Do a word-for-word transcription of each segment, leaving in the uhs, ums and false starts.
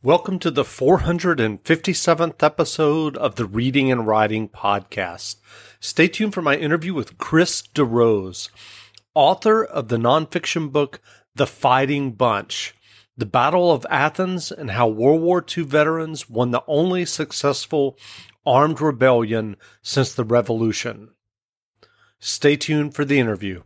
Welcome to the four hundred fifty-seventh episode of the Reading and Writing Podcast. Stay tuned for my interview with Chris DeRose, author of the nonfiction book, The Fighting Bunch, The Battle of Athens and How World War Two Veterans Won the Only Successful Armed Rebellion Since the Revolution. Stay tuned for the interview.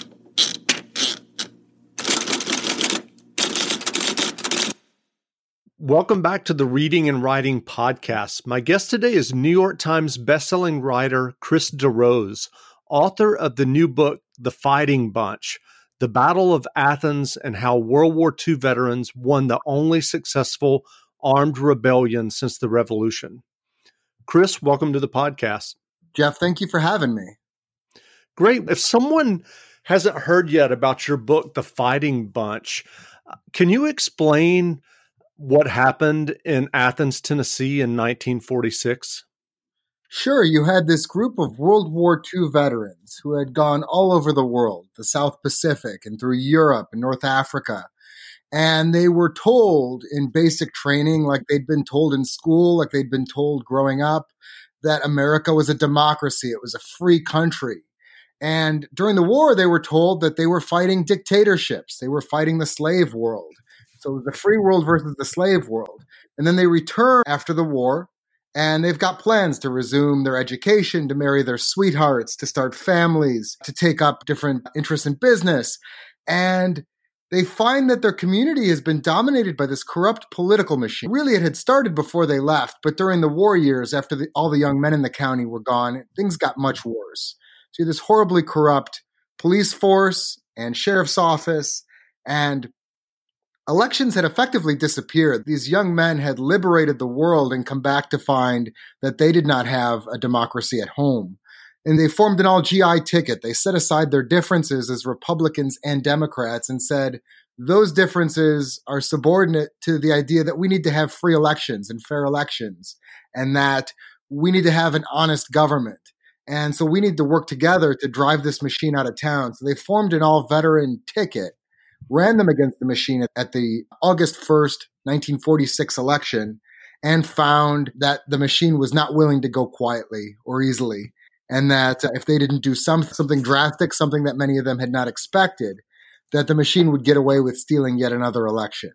Welcome back to the Reading and Writing Podcast. My guest today is New York Times bestselling writer Chris DeRose, author of the new book, The Fighting Bunch, The Battle of Athens and How World War Two Veterans Won the Only Successful Armed Rebellion Since the Revolution. Chris, welcome to the podcast. Jeff, thank you for having me. Great. If someone hasn't heard yet about your book, The Fighting Bunch, can you explain what happened in Athens, Tennessee in nineteen forty-six? Sure. You had this group of World War Two veterans who had gone all over the world, the South Pacific and through Europe and North Africa. And they were told in basic training, like they'd been told in school, like they'd been told growing up, that America was a democracy. It was a free country. And during the war, they were told that they were fighting dictatorships. They were fighting the slave world. So the free world versus the slave world. And then they return after the war, and they've got plans to resume their education, to marry their sweethearts, to start families, to take up different interests in business. And they find that their community has been dominated by this corrupt political machine. Really, it had started before they left, but during the war years, after the, all the young men in the county were gone, things got much worse. So you had this horribly corrupt police force and sheriff's office, and elections had effectively disappeared. These young men had liberated the world and come back to find that they did not have a democracy at home. And they formed an all G I ticket. They set aside their differences as Republicans and Democrats and said, those differences are subordinate to the idea that we need to have free elections and fair elections, and that we need to have an honest government. And so we need to work together to drive this machine out of town. So they formed an all-veteran ticket, ran them against the machine at the August first, nineteen forty-six election, and found that the machine was not willing to go quietly or easily, and that if they didn't do some, something drastic, something that many of them had not expected, that the machine would get away with stealing yet another election.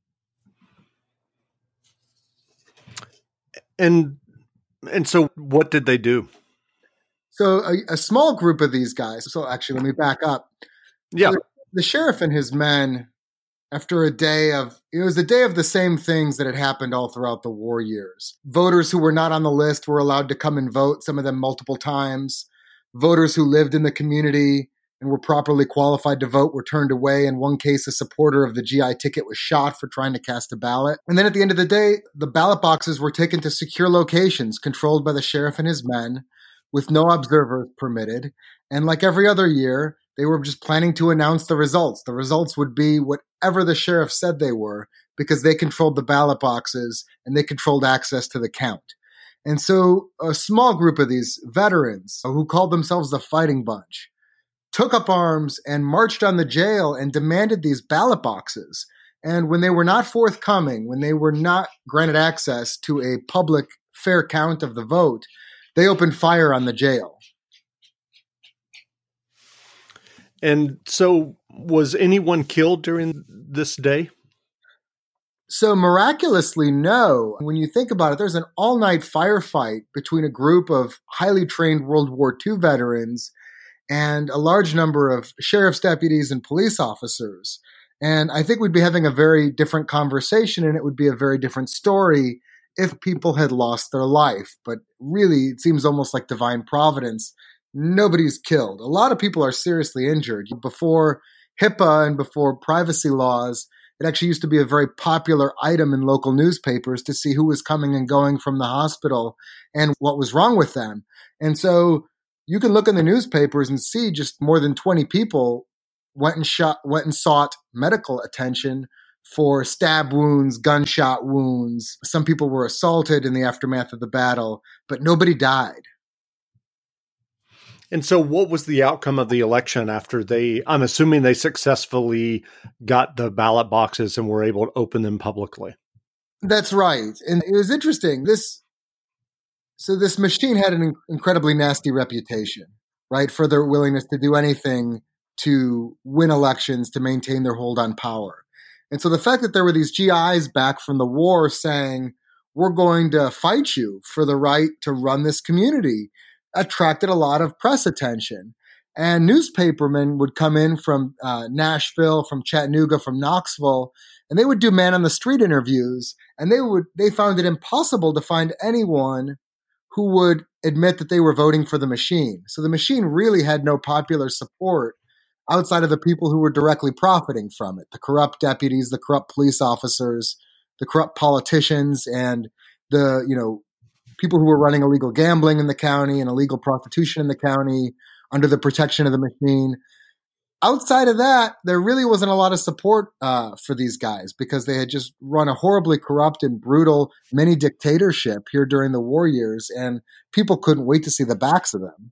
And and so what did they do? So a, a small group of these guys, so actually let me back up. Yeah. So the sheriff and his men, after a day of, it was a day of the same things that had happened all throughout the war years. Voters who were not on the list were allowed to come and vote, some of them multiple times. Voters who lived in the community and were properly qualified to vote were turned away. In one case, a supporter of the G I ticket was shot for trying to cast a ballot. And then at the end of the day, the ballot boxes were taken to secure locations controlled by the sheriff and his men, with no observers permitted. And like every other year, they were just planning to announce the results. The results would be whatever the sheriff said they were, because they controlled the ballot boxes and they controlled access to the count. And so a small group of these veterans, who called themselves the Fighting Bunch, took up arms and marched on the jail and demanded these ballot boxes. And when they were not forthcoming, when they were not granted access to a public fair count of the vote, they opened fire on the jail. And so was anyone killed during this day? So miraculously, no. When you think about it, there's an all-night firefight between a group of highly trained World War Two veterans and a large number of sheriff's deputies and police officers. And I think we'd be having a very different conversation, and it would be a very different story if people had lost their life. But really, it seems almost like divine providence. Nobody's killed. A lot of people are seriously injured. Before HIPAA and before privacy laws, it actually used to be a very popular item in local newspapers to see who was coming and going from the hospital and what was wrong with them. And so you can look in the newspapers and see just more than twenty people went and shot, went and sought medical attention for stab wounds, gunshot wounds. Some people were assaulted in the aftermath of the battle, but nobody died. And so what was the outcome of the election after they, I'm assuming they successfully got the ballot boxes and were able to open them publicly? That's right. And it was interesting. This so this machine had an incredibly nasty reputation, right, for their willingness to do anything to win elections, to maintain their hold on power. And so the fact that there were these G Is back from the war saying, we're going to fight you for the right to run this community, attracted a lot of press attention. And newspapermen would come in from uh, Nashville, from Chattanooga, from Knoxville, and they would do man on the street interviews. And they would they found it impossible to find anyone who would admit that they were voting for the machine. So the machine really had no popular support outside of the people who were directly profiting from it, the corrupt deputies, the corrupt police officers, the corrupt politicians, and the, you know, people who were running illegal gambling in the county and illegal prostitution in the county under the protection of the machine. Outside of that, there really wasn't a lot of support uh, for these guys because they had just run a horribly corrupt and brutal mini dictatorship here during the war years, and people couldn't wait to see the backs of them.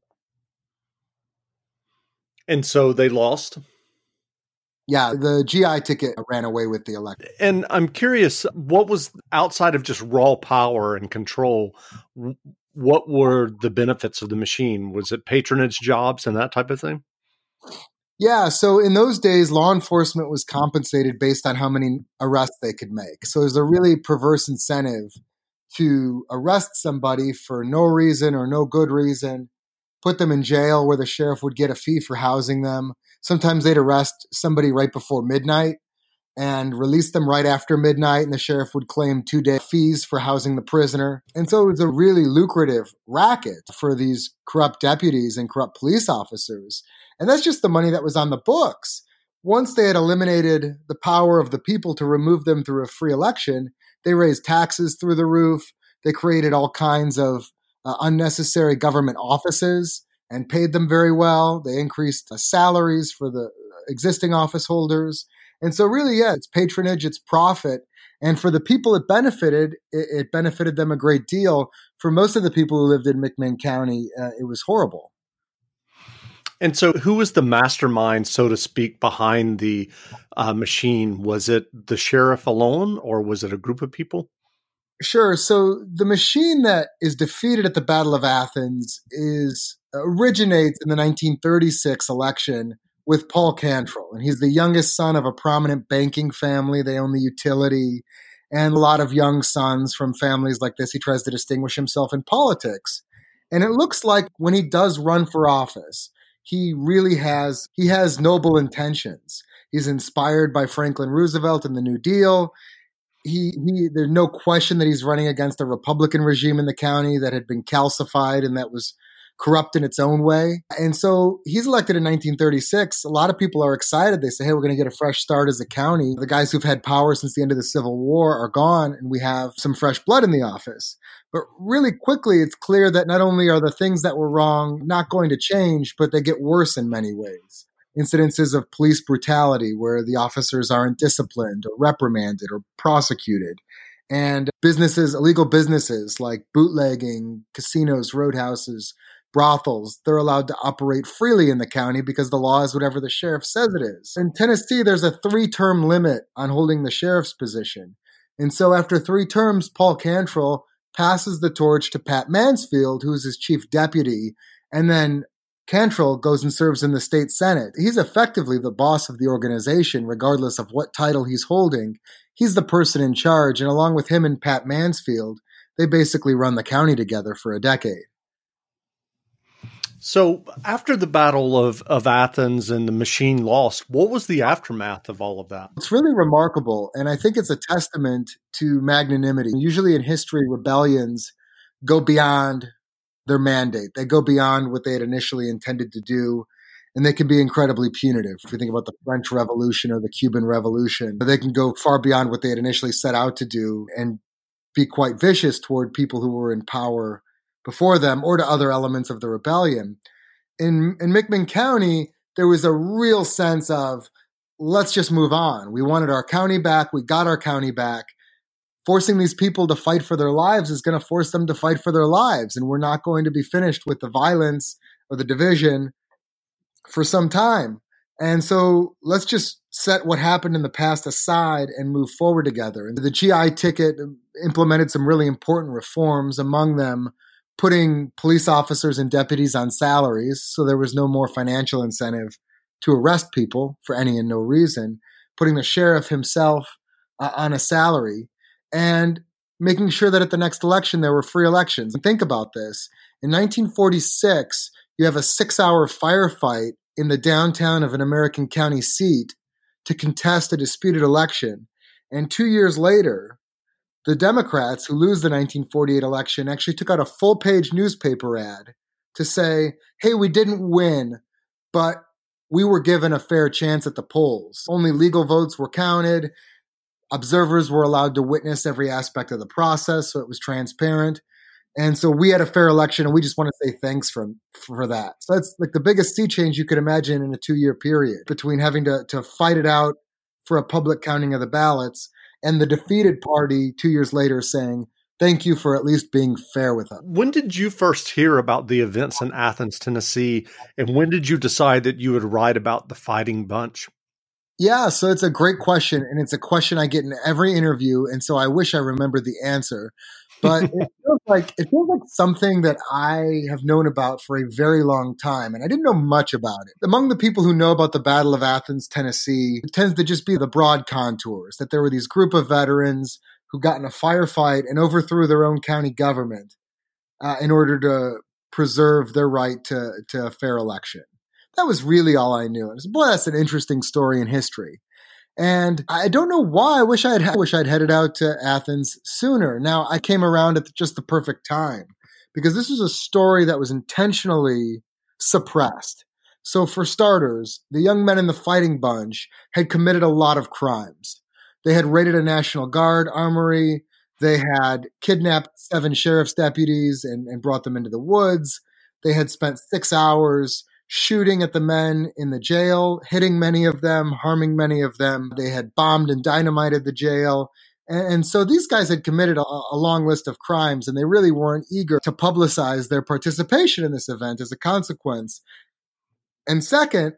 And so they lost? Yeah, the G I ticket ran away with the election. And I'm curious, what was outside of just raw power and control, what were the benefits of the machine? Was it patronage jobs and that type of thing? Yeah, so in those days, law enforcement was compensated based on how many arrests they could make. So there's a really perverse incentive to arrest somebody for no reason or no good reason, put them in jail where the sheriff would get a fee for housing them. Sometimes they'd arrest somebody right before midnight and release them right after midnight, and the sheriff would claim two-day fees for housing the prisoner. And so it was a really lucrative racket for these corrupt deputies and corrupt police officers. And that's just the money that was on the books. Once they had eliminated the power of the people to remove them through a free election, they raised taxes through the roof. They created all kinds of uh, unnecessary government offices and paid them very well. They increased uh, salaries for the existing office holders. And so really, yeah, it's patronage, it's profit. And for the people it benefited, it, it benefited them a great deal. For most of the people who lived in McMinn County, uh, it was horrible. And so who was the mastermind, so to speak, behind the uh, machine? Was it the sheriff alone, or was it a group of people? Sure. So the machine that is defeated at the Battle of Athens is originates in the nineteen thirty-six election with Paul Cantrell. And he's the youngest son of a prominent banking family. They own the utility. And a lot of young sons from families like this, he tries to distinguish himself in politics. And it looks like when he does run for office, he really has, he has noble intentions. He's inspired by Franklin Roosevelt and the New Deal. He, he, there's no question that he's running against a Republican regime in the county that had been calcified and that was corrupt in its own way. And so he's elected in nineteen thirty-six. A lot of people are excited. They say, hey, we're going to get a fresh start as a county. The guys who've had power since the end of the Civil War are gone, and we have some fresh blood in the office. But really quickly, it's clear that not only are the things that were wrong not going to change, but they get worse in many ways. Incidences of police brutality where the officers aren't disciplined or reprimanded or prosecuted. And businesses, illegal businesses like bootlegging, casinos, roadhouses, brothels, they're allowed to operate freely in the county because the law is whatever the sheriff says it is. In Tennessee, there's a three-term limit on holding the sheriff's position. And so after three terms, Paul Cantrell passes the torch to Pat Mansfield, who's his chief deputy, and then Cantrell goes and serves in the state senate. He's effectively the boss of the organization, regardless of what title he's holding. He's the person in charge, and along with him and Pat Mansfield, they basically run the county together for a decade. So after the Battle of, of Athens and the machine lost, what was the aftermath of all of that? It's really remarkable, and I think it's a testament to magnanimity. Usually in history, rebellions go beyond their mandate. They go beyond what they had initially intended to do, and they can be incredibly punitive. If you think about the French Revolution or the Cuban Revolution, they can go far beyond what they had initially set out to do and be quite vicious toward people who were in power before them or to other elements of the rebellion. In, in McMinn County, there was a real sense of, let's just move on. We wanted our county back. We got our county back. Forcing these people to fight for their lives is going to force them to fight for their lives. And we're not going to be finished with the violence or the division for some time. And so let's just set what happened in the past aside and move forward together. And the G I ticket implemented some really important reforms, among them putting police officers and deputies on salaries, so there was no more financial incentive to arrest people for any and no reason, putting the sheriff himself uh, on a salary, and making sure that at the next election there were free elections. And think about this. In nineteen forty-six, you have a six-hour firefight in the downtown of an American county seat to contest a disputed election. And two years later, the Democrats, who lose the nineteen forty-eight election, actually took out a full-page newspaper ad to say, hey, we didn't win, but we were given a fair chance at the polls. Only legal votes were counted. Observers were allowed to witness every aspect of the process, so it was transparent. And so we had a fair election, and we just want to say thanks for, for that. So that's like the biggest sea change you could imagine in a two-year period, between having to, to fight it out for a public counting of the ballots and the defeated party two years later saying, thank you for at least being fair with us. When did you first hear about the events in Athens, Tennessee, and when did you decide that you would write about the Fighting Bunch? Yeah, so it's a great question, and it's a question I get in every interview, and so I wish I remembered the answer. But it feels like it feels like something that I have known about for a very long time, and I didn't know much about it. Among the people who know about the Battle of Athens, Tennessee, it tends to just be the broad contours, that there were these group of veterans who got in a firefight and overthrew their own county government uh, in order to preserve their right to, to a fair election. That was really all I knew. And I said, boy, that's an interesting story in history. And I don't know why. I wish I'd, I wish I'd headed out to Athens sooner. Now, I came around at just the perfect time because this was a story that was intentionally suppressed. So for starters, the young men in the Fighting Bunch had committed a lot of crimes. They had raided a National Guard armory. They had kidnapped seven sheriff's deputies and, and brought them into the woods. They had spent six hours shooting at the men in the jail, hitting many of them, harming many of them. They had bombed and dynamited the jail. And, and so these guys had committed a, a long list of crimes, and they really weren't eager to publicize their participation in this event as a consequence. And second,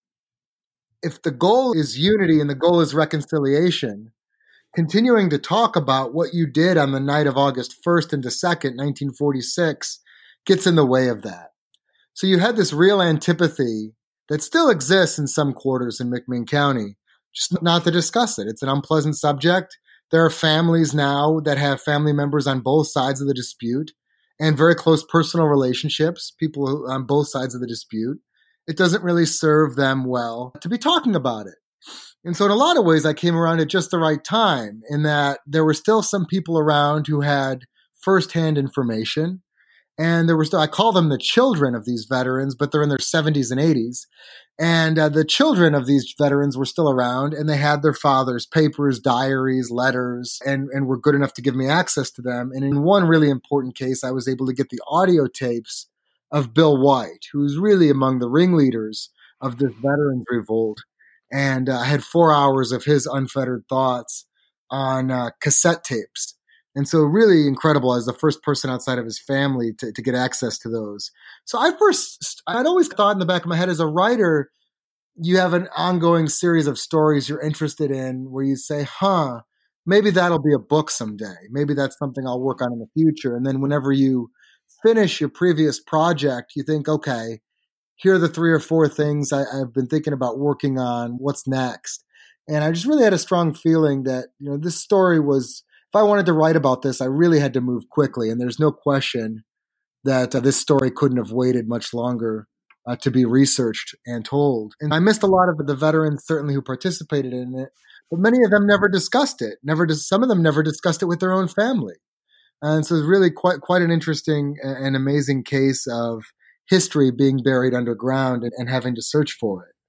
if the goal is unity and the goal is reconciliation, continuing to talk about what you did on the night of August first and second, nineteen forty-six, gets in the way of that. So you had this real antipathy that still exists in some quarters in McMinn County, just not to discuss it. It's an unpleasant subject. There are families now that have family members on both sides of the dispute and very close personal relationships, people who, on both sides of the dispute. It doesn't really serve them well to be talking about it. And so in a lot of ways, I came around at just the right time in that there were still some people around who had firsthand information. And there were still, I call them the children of these veterans, but they're in their seventies and eighties. And uh, the children of these veterans were still around, and they had their father's papers, diaries, letters, and, and were good enough to give me access to them. And in one really important case, I was able to get the audio tapes of Bill White, who's really among the ringleaders of this veterans revolt. And uh, I had four hours of his unfettered thoughts on uh, cassette tapes. And so really incredible as the first person outside of his family to, to get access to those. So I first, I'd always thought in the back of my head as a writer, you have an ongoing series of stories you're interested in where you say, huh, maybe that'll be a book someday. Maybe that's something I'll work on in the future. And then whenever you finish your previous project, you think, okay, here are the three or four things I, I've been thinking about working on. What's next? And I just really had a strong feeling that, you know, this story was, if I wanted to write about this, I really had to move quickly. And there's no question that uh, this story couldn't have waited much longer uh, to be researched and told. And I missed a lot of the veterans, certainly, who participated in it, but many of them never discussed it. Never, dis- some of them never discussed it with their own family. And so it's really quite quite an interesting and amazing case of history being buried underground and, and having to search for it.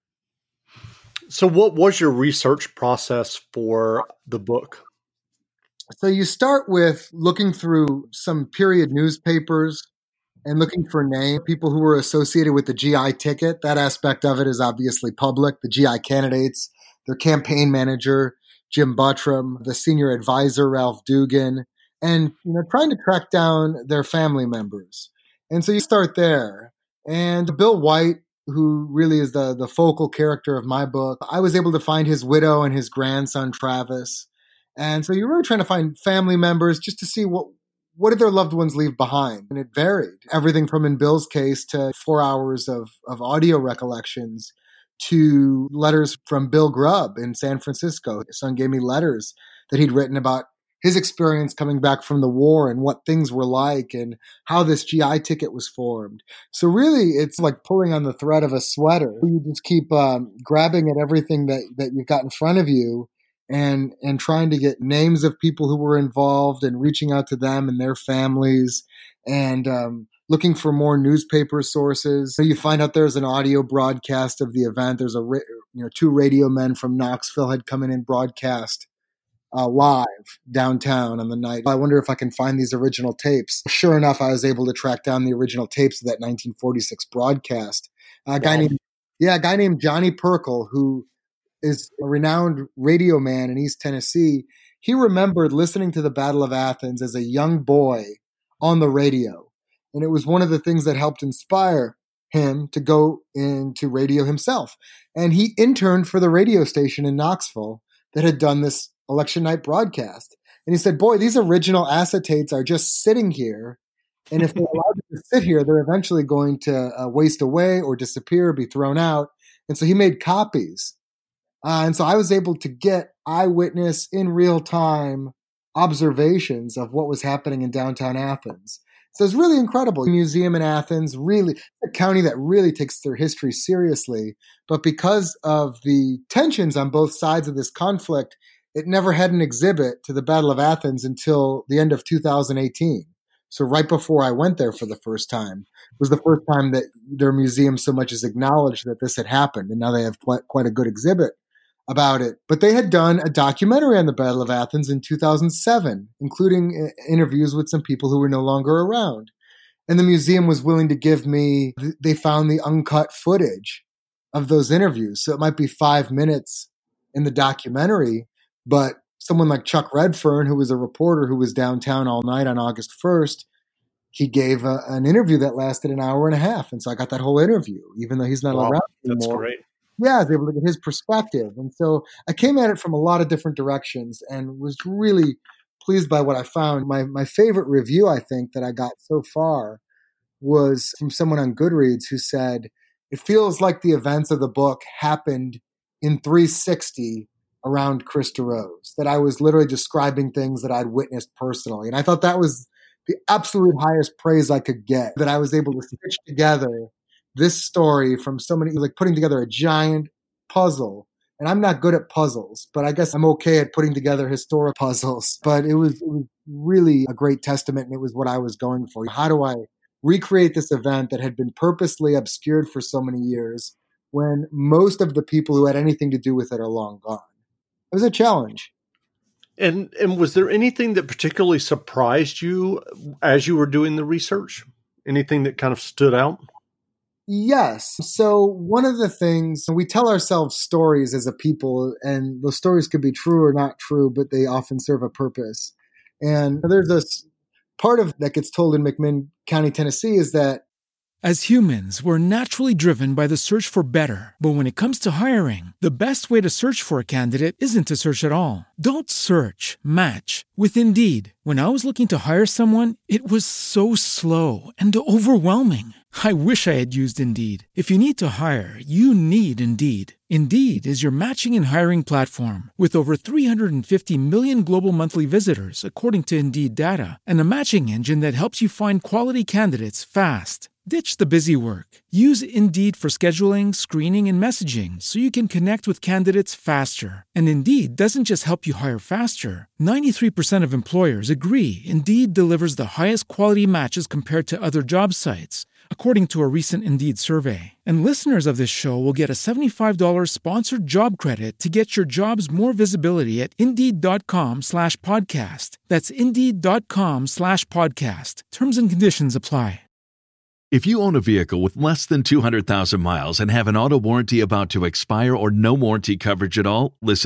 So what was your research process for the book? So you start with looking through some period newspapers and looking for names, people who were associated with the G I ticket. That aspect of it is obviously public. The G I candidates, their campaign manager, Jim Buttram, the senior advisor, Ralph Dugan, and you know, trying to track down their family members. And so you start there. And Bill White who really is the, the focal character of my book. I was able to find his widow and his grandson, Travis. And so you're really trying to find family members just to see what what did their loved ones leave behind. And it varied. Everything from, in Bill's case, to four hours of, of audio recollections to letters from Bill Grubb in San Francisco. His son gave me letters that he'd written about his experience coming back from the war and what things were like and how this G I ticket was formed. So really, it's like pulling on the thread of a sweater. You just keep um, grabbing at everything that, that you've got in front of you and and trying to get names of people who were involved and reaching out to them and their families and um, looking for more newspaper sources. So you find out there's an audio broadcast of the event. There's a ra- you know two radio men from Knoxville had come in and broadcast Uh, live downtown on the night. I wonder if I can find these original tapes. Sure enough, I was able to track down the original tapes of that nineteen forty-six broadcast. A guy wow. named, yeah, a guy named Johnny Perkle, who is a renowned radio man in East Tennessee. He remembered listening to the Battle of Athens as a young boy on the radio. And it was one of the things that helped inspire him to go into radio himself. And he interned for the radio station in Knoxville that had done this election night broadcast. And he said, boy, these original acetates are just sitting here. And if they're allowed to sit here, they're eventually going to uh, waste away or disappear, be thrown out. And so he made copies. Uh, and so I was able to get eyewitness in real time observations of what was happening in downtown Athens. So it's really incredible. The museum in Athens, really a county that really takes their history seriously. But because of the tensions on both sides of this conflict, it never had an exhibit to the Battle of Athens until the end of two thousand eighteen. So right before I went there for the first time, it was the first time that their museum so much as acknowledged that this had happened. And now they have quite, quite a good exhibit about it. But they had done a documentary on the Battle of Athens in two thousand seven, including interviews with some people who were no longer around. And the museum was willing to give me, they found the uncut footage of those interviews. So it might be five minutes in the documentary, but someone like Chuck Redfern, who was a reporter who was downtown all night on August first, he gave a, an interview that lasted an hour and a half. And so I got that whole interview, even though he's not wow, around anymore. That's great. Yeah, I was able to get his perspective. And so I came at it from a lot of different directions and was really pleased by what I found. My my favorite review, I think, that I got so far was from someone on Goodreads who said, it feels like the events of the book happened in three sixty around Chris DeRose, that I was literally describing things that I'd witnessed personally. And I thought that was the absolute highest praise I could get, that I was able to stitch together this story from so many, like putting together a giant puzzle. And I'm not good at puzzles, but I guess I'm okay at putting together historic puzzles. But it was, it was really a great testament, and it was what I was going for. How do I recreate this event that had been purposely obscured for so many years when most of the people who had anything to do with it are long gone? It was a challenge. And and was there anything that particularly surprised you as you were doing the research? Anything that kind of stood out? Yes. So one of the things, we tell ourselves stories as a people, and those stories could be true or not true, but they often serve a purpose. And there's this part of that gets told in McMinn County, Tennessee, is that as humans, we're naturally driven by the search for better. But when it comes to hiring, the best way to search for a candidate isn't to search at all. Don't search, match with Indeed. When I was looking to hire someone, it was so slow and overwhelming. I wish I had used Indeed. If you need to hire, you need Indeed. Indeed is your matching and hiring platform with over three hundred fifty million global monthly visitors, according to Indeed data, and a matching engine that helps you find quality candidates fast. Ditch the busy work. Use Indeed for scheduling, screening, and messaging so you can connect with candidates faster. And Indeed doesn't just help you hire faster. ninety-three percent of employers agree Indeed delivers the highest quality matches compared to other job sites, according to a recent Indeed survey. And listeners of this show will get a seventy-five dollars sponsored job credit to get your jobs more visibility at Indeed.com slash podcast. That's Indeed.com slash podcast. Terms and conditions apply. If you own a vehicle with less than two hundred thousand miles and have an auto warranty about to expire or no warranty coverage at all, listen up.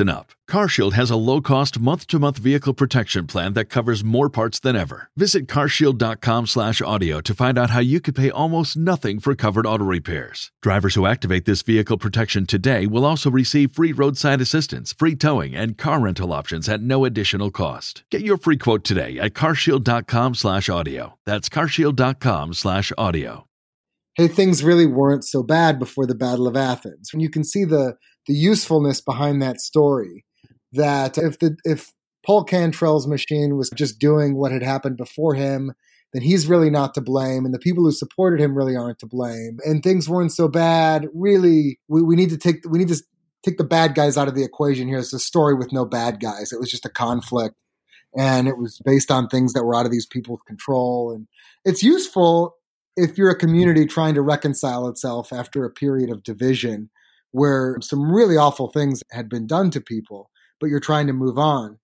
CarShield has a low-cost month-to-month vehicle protection plan that covers more parts than ever. Visit carshield.com slash audio to find out how you could pay almost nothing for covered auto repairs. Drivers who activate this vehicle protection today will also receive free roadside assistance, free towing, and car rental options at no additional cost. Get your free quote today at carshield.com slash audio. That's carshield.com slash audio. Hey, things really weren't so bad before the Battle of Athens. And you can see the, the usefulness behind that story. That if the if Paul Cantrell's machine was just doing what had happened before him, then he's really not to blame, and the people who supported him really aren't to blame. And things weren't so bad. Really, we, we need to take we need to take the bad guys out of the equation here. It's a story with no bad guys. It was just a conflict, and it was based on things that were out of these people's control. And it's useful if you're a community trying to reconcile itself after a period of division where some really awful things had been done to people, but you're trying to move on.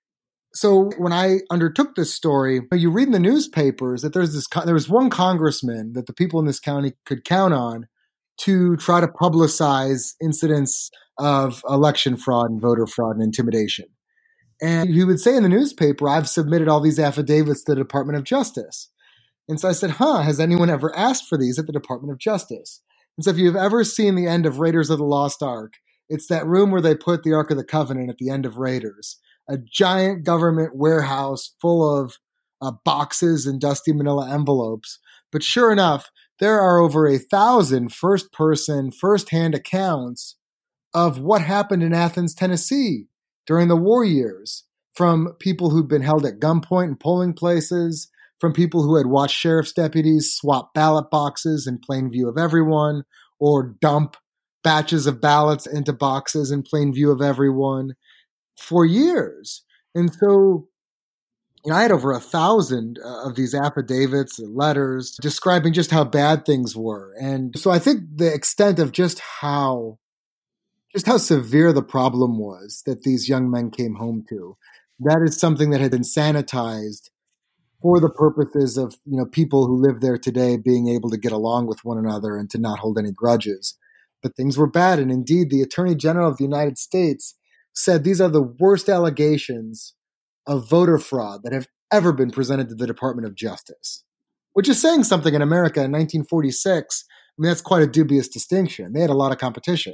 So when I undertook this story, you read in the newspapers that there's this, there was one congressman that the people in this county could count on to try to publicize incidents of election fraud and voter fraud and intimidation. And he would say in the newspaper, I've submitted all these affidavits to the Department of Justice. And so I said, huh, has anyone ever asked for these at the Department of Justice? And so if you've ever seen the end of Raiders of the Lost Ark, it's that room where they put the Ark of the Covenant at the end of Raiders, a giant government warehouse full of uh, boxes and dusty manila envelopes. But sure enough, there are over a thousand first-person, first-hand accounts of what happened in Athens, Tennessee during the war years, from people who'd been held at gunpoint in polling places, from people who had watched sheriff's deputies swap ballot boxes in plain view of everyone, or dump batches of ballots into boxes in plain view of everyone for years. And so, you know, I had over a thousand uh, of these affidavits and letters describing just how bad things were. And so I think the extent of just how, just how severe the problem was that these young men came home to, that is something that had been sanitized for the purposes of, you know, people who live there today being able to get along with one another and to not hold any grudges. But things were bad. And indeed, the Attorney General of the United States said these are the worst allegations of voter fraud that have ever been presented to the Department of Justice, which is saying something in America in nineteen forty-six. I mean, that's quite a dubious distinction. They had a lot of competition.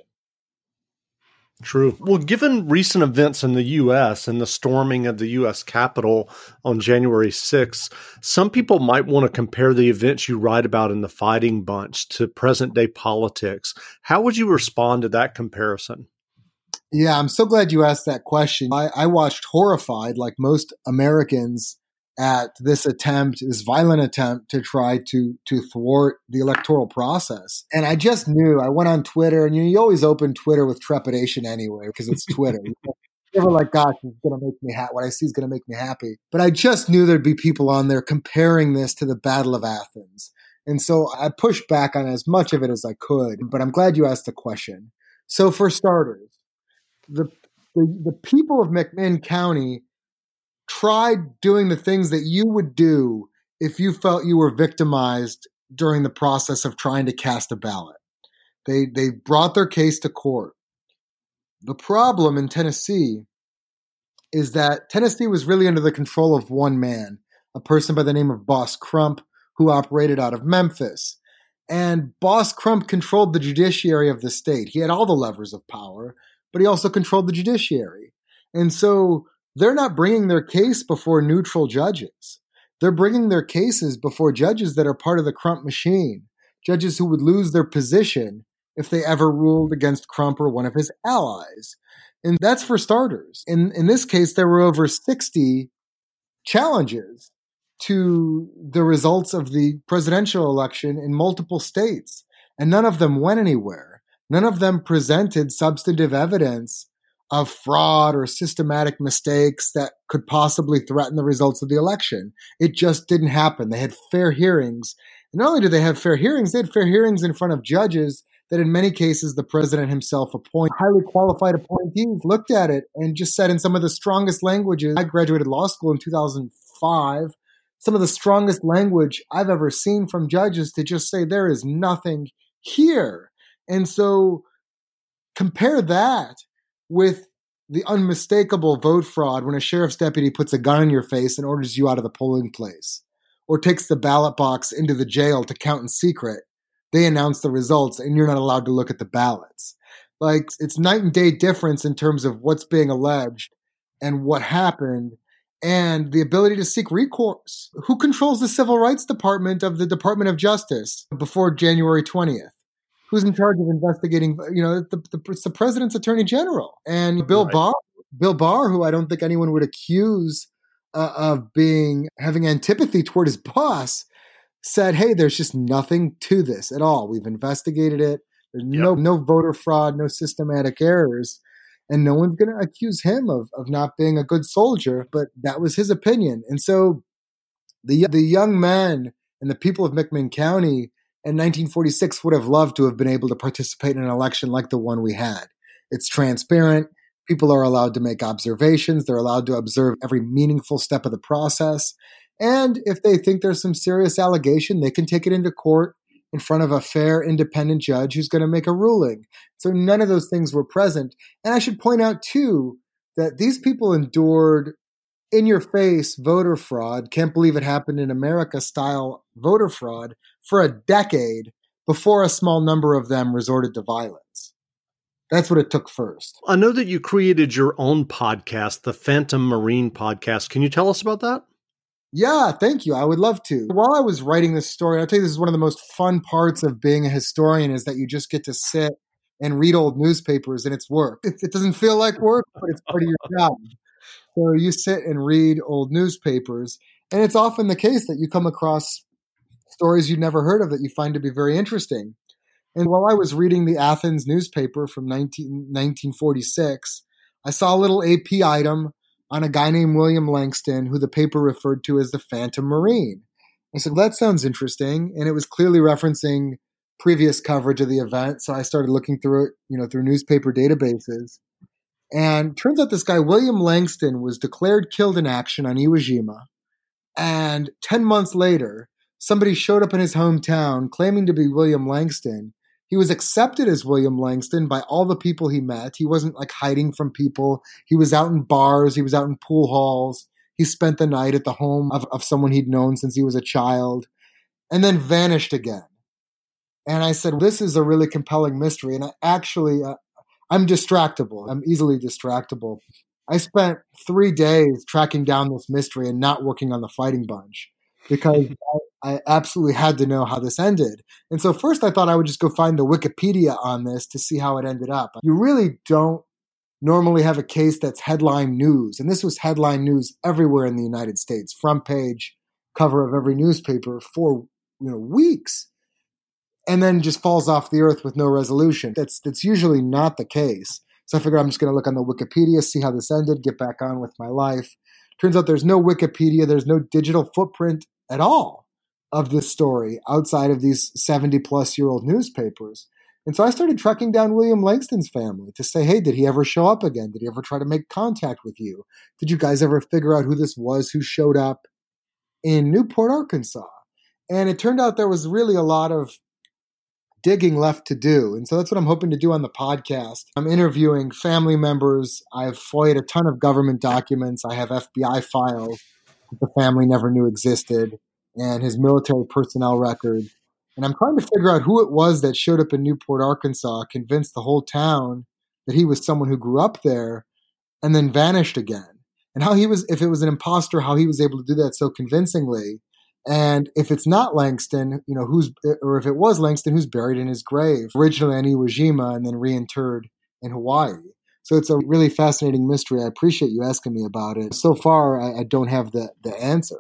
True. Well, given recent events in the U S and the storming of the U S Capitol on January sixth, some people might want to compare the events you write about in The Fighting Bunch to present-day politics. How would you respond to that comparison? Yeah, I'm so glad you asked that question. I, I watched horrified, like most Americans, at this attempt, this violent attempt to try to to thwart the electoral process. And I just knew, I went on Twitter, and you, you always open Twitter with trepidation anyway, because it's Twitter. You're never like, gosh, it's going to make me happy. What I see is going to make me happy. But I just knew there'd be people on there comparing this to the Battle of Athens. And so I pushed back on as much of it as I could. But I'm glad you asked the question. So for starters, the the, the people of McMinn County tried doing the things that you would do if you felt you were victimized during the process of trying to cast a ballot. They they brought their case to court. The problem in Tennessee is that Tennessee was really under the control of one man, a person by the name of Boss Crump, who operated out of Memphis. And Boss Crump controlled the judiciary of the state. He had all the levers of power, but he also controlled the judiciary. And so they're not bringing their case before neutral judges. They're bringing their cases before judges that are part of the Crump machine, judges who would lose their position if they ever ruled against Crump or one of his allies. And that's for starters. In, in this case, there were over sixty challenges to the results of the presidential election in multiple states, and none of them went anywhere. None of them presented substantive evidence of fraud or systematic mistakes that could possibly threaten the results of the election. It just didn't happen. They had fair hearings. And not only did they have fair hearings, they had fair hearings in front of judges that in many cases the president himself appointed. Highly qualified appointees looked at it and just said in some of the strongest languages. I graduated law school in two thousand five. Some of the strongest language I've ever seen from judges to just say there is nothing here. And so compare that with the unmistakable vote fraud when a sheriff's deputy puts a gun in your face and orders you out of the polling place, or takes the ballot box into the jail to count in secret. They announce the results and you're not allowed to look at the ballots. Like, it's night and day difference in terms of what's being alleged and what happened, and the ability to seek recourse. Who controls the Civil Rights Department of the Department of Justice before January twentieth? Who's in charge of investigating? You know, the, the, it's the president's attorney general. And Bill Right. Barr, Bill Barr, who I don't think anyone would accuse uh, of being having antipathy toward his boss, said, hey, there's just nothing to this at all. We've investigated it. There's Yep. no no voter fraud, no systematic errors. And no one's going to accuse him of, of not being a good soldier. But that was his opinion. And so the the young men and the people of McMinn County in nineteen forty-six would have loved to have been able to participate in an election like the one we had. It's transparent. People are allowed to make observations. They're allowed to observe every meaningful step of the process. And if they think there's some serious allegation, they can take it into court in front of a fair, independent judge who's going to make a ruling. So none of those things were present. And I should point out, too, that these people endured in-your-face voter fraud, can't believe it happened in America-style voter fraud, for a decade before a small number of them resorted to violence. That's what it took first. I know that you created your own podcast, the Phantom Marine Podcast. Can you tell us about that? Yeah, thank you. I would love to. While I was writing this story, I'll tell you this is one of the most fun parts of being a historian, is that you just get to sit and read old newspapers, and it's work. It, it doesn't feel like work, but it's part of your job. So you sit and read old newspapers, and it's often the case that you come across stories you'd never heard of that you find to be very interesting. And while I was reading the Athens newspaper from nineteen forty-six, I saw a little A P item on a guy named William Langston, who the paper referred to as the Phantom Marine. I said, well, that sounds interesting. And it was clearly referencing previous coverage of the event. So I started looking through it, you know, through newspaper databases. And turns out this guy, William Langston, was declared killed in action on Iwo Jima. And ten months later, somebody showed up in his hometown claiming to be William Langston. He was accepted as William Langston by all the people he met. He wasn't like hiding from people. He was out in bars. He was out in pool halls. He spent the night at the home of, of someone he'd known since he was a child, and then vanished again. And I said, this is a really compelling mystery. And I actually, uh, I'm distractible. I'm easily distractible. I spent three days tracking down this mystery and not working on the Fighting Bunch, because I, I absolutely had to know how this ended. And so first I thought I would just go find the Wikipedia on this to see how it ended up. You really don't normally have a case that's headline news. And this was headline news everywhere in the United States, front page, cover of every newspaper for, you know, weeks, and then just falls off the earth with no resolution. That's, that's usually not the case. So I figured I'm just going to look on the Wikipedia, see how this ended, get back on with my life. Turns out there's no Wikipedia, there's no digital footprint at all of this story outside of these seventy plus year old newspapers. And so I started tracking down William Langston's family to say, hey, did he ever show up again? Did he ever try to make contact with you? Did you guys ever figure out who this was who showed up in Newport, Arkansas? And it turned out there was really a lot of digging left to do. And so that's what I'm hoping to do on the podcast. I'm interviewing family members. I've foiled a ton of government documents. I have F B I files that the family never knew existed, and his military personnel records. And I'm trying to figure out who it was that showed up in Newport, Arkansas, convinced the whole town that he was someone who grew up there, and then vanished again. And how he was, if it was an imposter, how he was able to do that so convincingly. And if it's not Langston, you know, who's, or if it was Langston, who's buried in his grave, originally in Iwo Jima and then reinterred in Hawaii. So it's a really fascinating mystery. I appreciate you asking me about it. So far, I, I don't have the, the answer.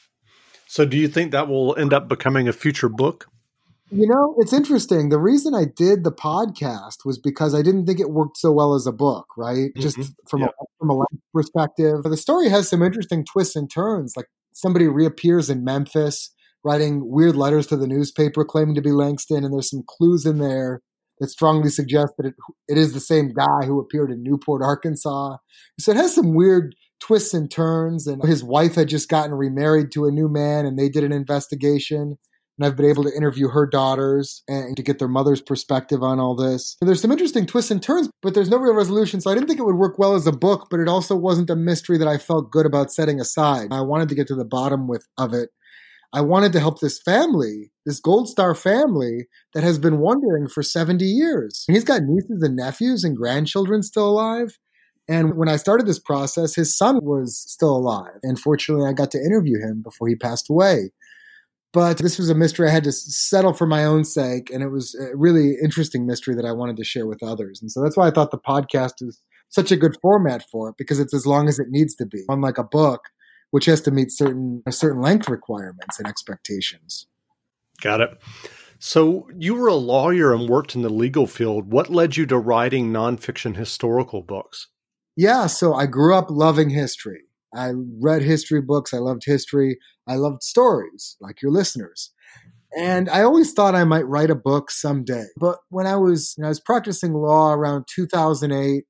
So do you think that will end up becoming a future book? You know, it's interesting. The reason I did the podcast was because I didn't think it worked so well as a book, right? Mm-hmm. Just from, yeah. a, from a life perspective. The story has some interesting twists and turns. Like somebody reappears in Memphis writing weird letters to the newspaper claiming to be Langston, and there's some clues in there that strongly suggest that it, it is the same guy who appeared in Newport, Arkansas. So it has some weird twists and turns, and his wife had just gotten remarried to a new man, and they did an investigation. And I've been able to interview her daughters and to get their mother's perspective on all this. And there's some interesting twists and turns, but there's no real resolution. So I didn't think it would work well as a book, but it also wasn't a mystery that I felt good about setting aside. I wanted to get to the bottom with of it. I wanted to help this family, this Gold Star family that has been wondering for seventy years. And he's got nieces and nephews and grandchildren still alive. And when I started this process, his son was still alive. And fortunately, I got to interview him before he passed away. But this was a mystery I had to settle for my own sake. And it was a really interesting mystery that I wanted to share with others. And so that's why I thought the podcast is such a good format for it, because it's as long as it needs to be, unlike a book, which has to meet certain certain length requirements and expectations. Got it. So you were a lawyer and worked in the legal field. What led you to writing nonfiction historical books? Yeah, so I grew up loving history. I read history books. I loved history. I loved stories, like your listeners. And I always thought I might write a book someday. But when I was, when I was practicing law around two thousand eight,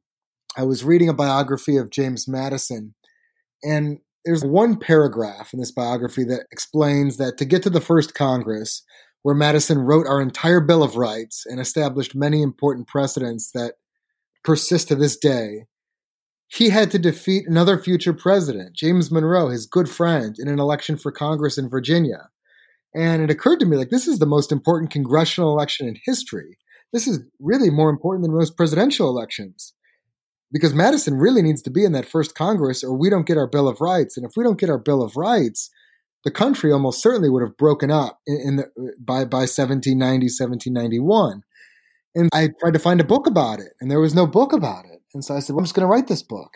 I was reading a biography of James Madison. And there's one paragraph in this biography that explains that to get to the first Congress, where Madison wrote our entire Bill of Rights and established many important precedents that persist to this day, he had to defeat another future president, James Monroe, his good friend, in an election for Congress in Virginia. And it occurred to me, like, this is the most important congressional election in history. This is really more important than most presidential elections, because Madison really needs to be in that first Congress or we don't get our Bill of Rights. And if we don't get our Bill of Rights, the country almost certainly would have broken up in, in the, by, by seventeen ninety, seventeen ninety-one. And I tried to find a book about it, and there was no book about it. And so I said, well, I'm just going to write this book.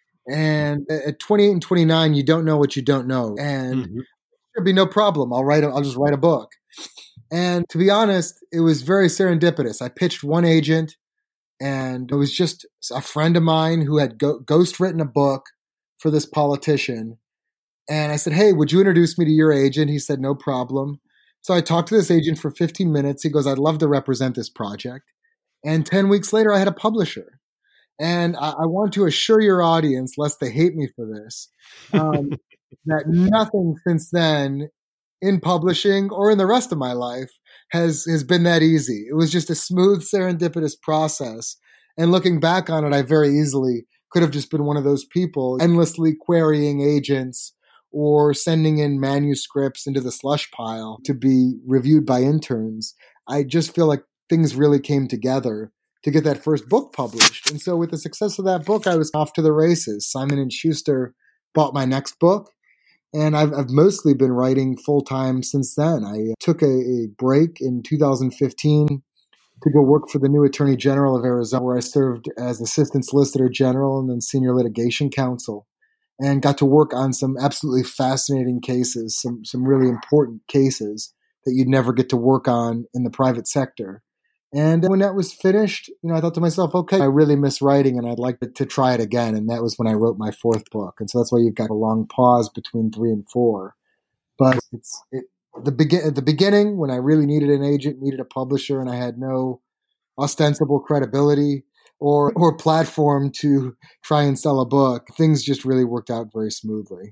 And at twenty-eight and twenty-nine, you don't know what you don't know. And mm-hmm. there'd be no problem. I'll write. A, I'll just write a book. And to be honest, it was very serendipitous. I pitched one agent, and it was just a friend of mine who had go- ghost written a book for this politician. And I said, hey, would you introduce me to your agent? He said, no problem. So I talked to this agent for fifteen minutes. He goes, I'd love to represent this project. And ten weeks later, I had a publisher. And I, I want to assure your audience, lest they hate me for this, um, that nothing since then in publishing or in the rest of my life has, has been that easy. It was just a smooth, serendipitous process. And looking back on it, I very easily could have just been one of those people endlessly querying agents or sending in manuscripts into the slush pile to be reviewed by interns. I just feel like things really came together to get that first book published. And so with the success of that book, I was off to the races. Simon and Schuster bought my next book, and I've, I've mostly been writing full-time since then. I took a, a break in two thousand fifteen to go work for the new Attorney General of Arizona, where I served as Assistant Solicitor General and then Senior Litigation Counsel, and got to work on some absolutely fascinating cases, some some really important cases that you'd never get to work on in the private sector. And when that was finished, you know, I thought to myself, okay, I really miss writing and I'd like to, to try it again. And that was when I wrote my fourth book. And so that's why you've got a long pause between three and four. But it's it, the begin at the beginning, when I really needed an agent, needed a publisher, and I had no ostensible credibility or or platform to try and sell a book, things just really worked out very smoothly.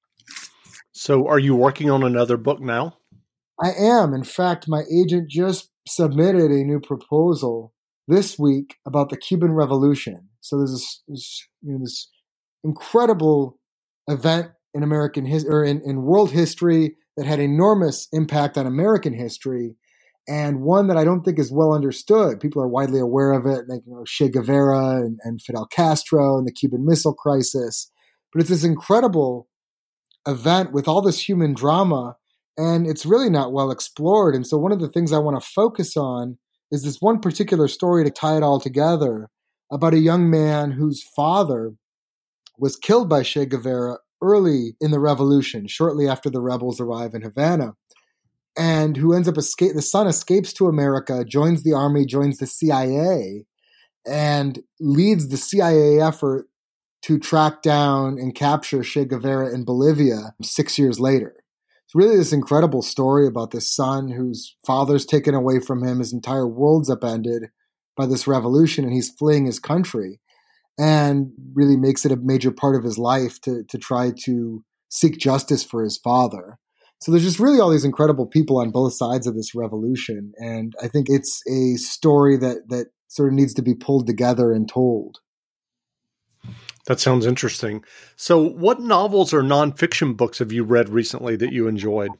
So are you working on another book now? I am. In fact, my agent just submitted a new proposal this week about the Cuban Revolution. So there's this, this, you know, this incredible event in American his or in, in world history that had enormous impact on American history, and one that I don't think is well understood. People are widely aware of it, like, you know, Che Guevara and, and Fidel Castro and the Cuban Missile Crisis. But it's this incredible event with all this human drama, and it's really not well explored. And so one of the things I want to focus on is this one particular story to tie it all together about a young man whose father was killed by Che Guevara early in the revolution, shortly after the rebels arrive in Havana, and who ends up escape. The son escapes to America, joins the army, joins the C I A, and leads the C I A effort to track down and capture Che Guevara in Bolivia six years later. It's really this incredible story about this son whose father's taken away from him. His entire world's upended by this revolution, and he's fleeing his country, and really makes it a major part of his life to, to try to seek justice for his father. So there's just really all these incredible people on both sides of this revolution. And I think it's a story that, that sort of needs to be pulled together and told. That sounds interesting. So what novels or nonfiction books have you read recently that you enjoyed?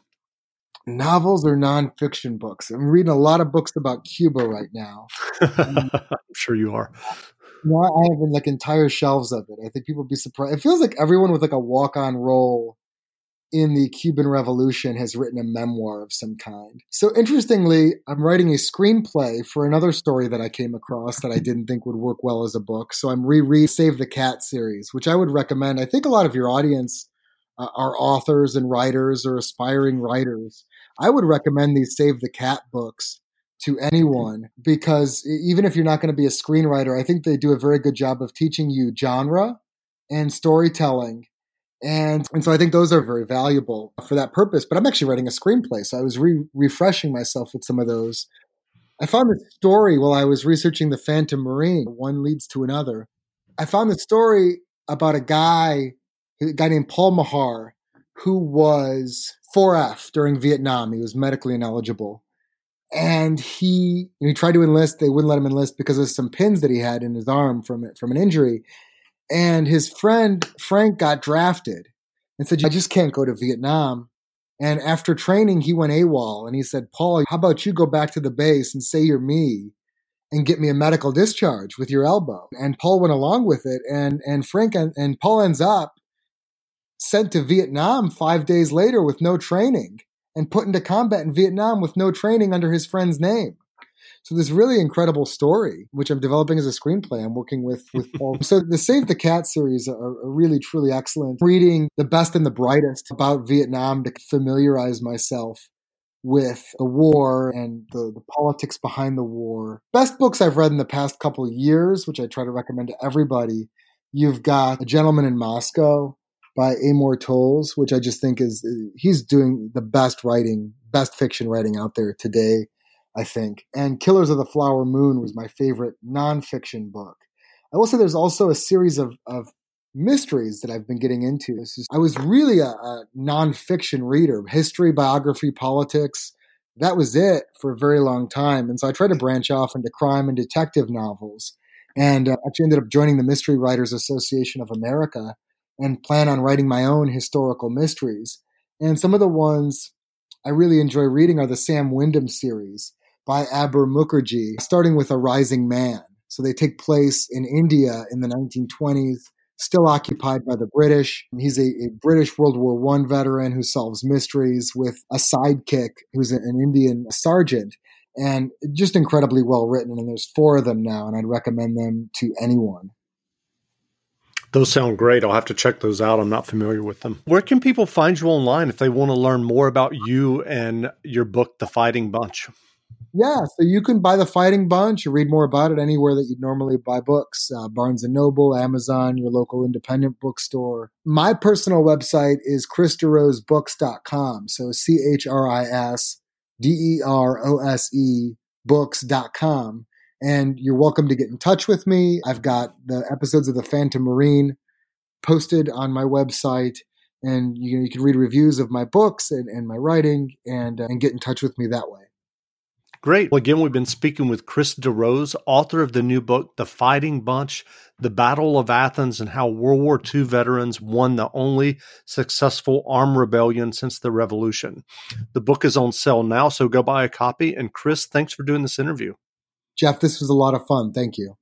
Novels or nonfiction books? I'm reading a lot of books about Cuba right now. I'm sure you are. No, I have like entire shelves of it. I think people would be surprised. It feels like everyone with like a walk-on role in the Cuban Revolution has written a memoir of some kind. So interestingly, I'm writing a screenplay for another story that I came across that I didn't think would work well as a book. So I'm rereading Save the Cat series, which I would recommend. I think a lot of your audience uh, are authors and writers or aspiring writers. I would recommend these Save the Cat books to anyone because even if you're not going to be a screenwriter, I think they do a very good job of teaching you genre and storytelling. And and so I think those are very valuable for that purpose. But I'm actually writing a screenplay, so I was re- refreshing myself with some of those. I found this story while I was researching the Phantom Marine. One leads to another. I found the story about a guy, a guy named Paul Mahar, who was four F during Vietnam. He was medically ineligible. And he, he tried to enlist. They wouldn't let him enlist because of some pins that he had in his arm from from an injury. And his friend, Frank, got drafted and said, I just can't go to Vietnam. And after training, he went AWOL. And he said, Paul, how about you go back to the base and say you're me and get me a medical discharge with your elbow? And Paul went along with it. And, and Frank and, and Paul ends up sent to Vietnam five days later with no training and put into combat in Vietnam with no training under his friend's name. So this really incredible story, which I'm developing as a screenplay, I'm working with with Paul. So the Save the Cat series are, are really, truly excellent. Reading the best and the brightest about Vietnam to familiarize myself with the war and the, the politics behind the war. Best books I've read in the past couple of years, which I try to recommend to everybody. You've got A Gentleman in Moscow by Amor Towles, which I just think is, he's doing the best writing, best fiction writing out there today, I think. And Killers of the Flower Moon was my favorite nonfiction book. I will say there's also a series of, of mysteries that I've been getting into. This is, I was really a, a nonfiction reader, history, biography, politics. That was it for a very long time. And so I tried to branch off into crime and detective novels and uh, actually ended up joining the Mystery Writers Association of America and plan on writing my own historical mysteries. And some of the ones I really enjoy reading are the Sam Wyndham series by Abir Mukherjee, starting with A Rising Man. So they take place in India in the nineteen twenties, still occupied by the British. He's a, a British World War One veteran who solves mysteries with a sidekick who's an Indian sergeant, and just incredibly well written. And there's four of them now, and I'd recommend them to anyone. Those sound great. I'll have to check those out. I'm not familiar with them. Where can people find you online if they want to learn more about you and your book, The Fighting Bunch? Yeah, so you can buy The Fighting Bunch or read more about it anywhere that you'd normally buy books, uh, Barnes and Noble, Amazon, your local independent bookstore. My personal website is chris derose books dot com, so C H R I S D E R O S E books dot com. And you're welcome to get in touch with me. I've got the episodes of The Phantom Marine posted on my website, and you, you can read reviews of my books and, and my writing and, uh, and get in touch with me that way. Great. Well, again, we've been speaking with Chris DeRose, author of the new book, The Fighting Bunch, The Battle of Athens, and How World War Two Veterans Won the Only Successful Armed Rebellion Since the Revolution. The book is on sale now, so go buy a copy. And Chris, thanks for doing this interview. Jeff, this was a lot of fun. Thank you.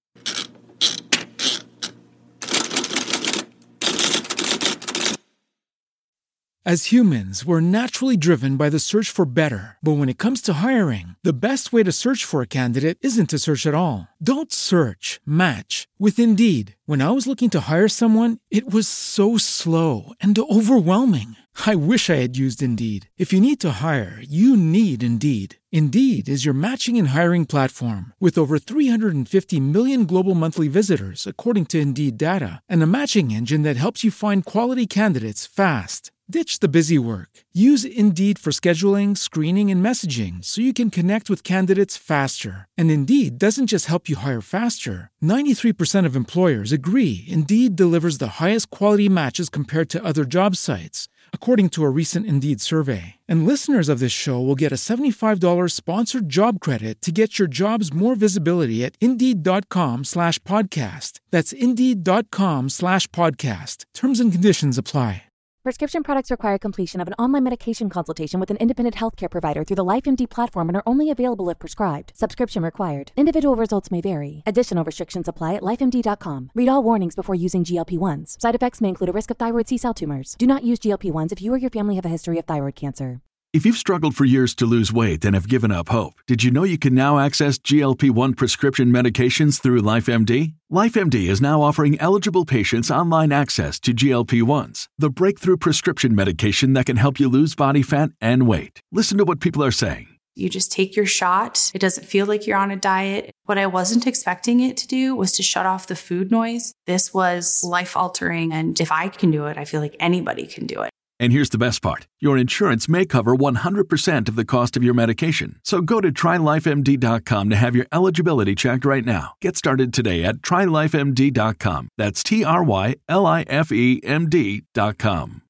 As humans, we're naturally driven by the search for better. But when it comes to hiring, the best way to search for a candidate isn't to search at all. Don't search, match with Indeed. When I was looking to hire someone, it was so slow and overwhelming. I wish I had used Indeed. If you need to hire, you need Indeed. Indeed is your matching and hiring platform with over three hundred fifty million global monthly visitors, according to Indeed data, and a matching engine that helps you find quality candidates fast. Ditch the busy work. Use Indeed for scheduling, screening, and messaging so you can connect with candidates faster. And Indeed doesn't just help you hire faster. ninety-three percent of employers agree Indeed delivers the highest quality matches compared to other job sites. according to a recent Indeed survey. And listeners of this show will get a seventy-five dollars sponsored job credit to get your jobs more visibility at Indeed.com slash podcast. That's Indeed.com slash podcast. Terms and conditions apply. Prescription products require completion of an online medication consultation with an independent healthcare provider through the LifeMD platform and are only available if prescribed. Subscription required. Individual results may vary. Additional restrictions apply at life M D dot com. Read all warnings before using G L P ones. Side effects may include a risk of thyroid C-cell tumors. Do not use G L P ones if you or your family have a history of thyroid cancer. If you've struggled for years to lose weight and have given up hope, did you know you can now access G L P one prescription medications through LifeMD? LifeMD is now offering eligible patients online access to G L P ones, the breakthrough prescription medication that can help you lose body fat and weight. Listen to what people are saying. You just take your shot. It doesn't feel like you're on a diet. What I wasn't expecting it to do was to shut off the food noise. This was life-altering, and if I can do it, I feel like anybody can do it. And here's the best part. Your insurance may cover one hundred percent of the cost of your medication. So go to try life M D dot com to have your eligibility checked right now. Get started today at try life M D dot com. That's T R Y L I F E M D dot com.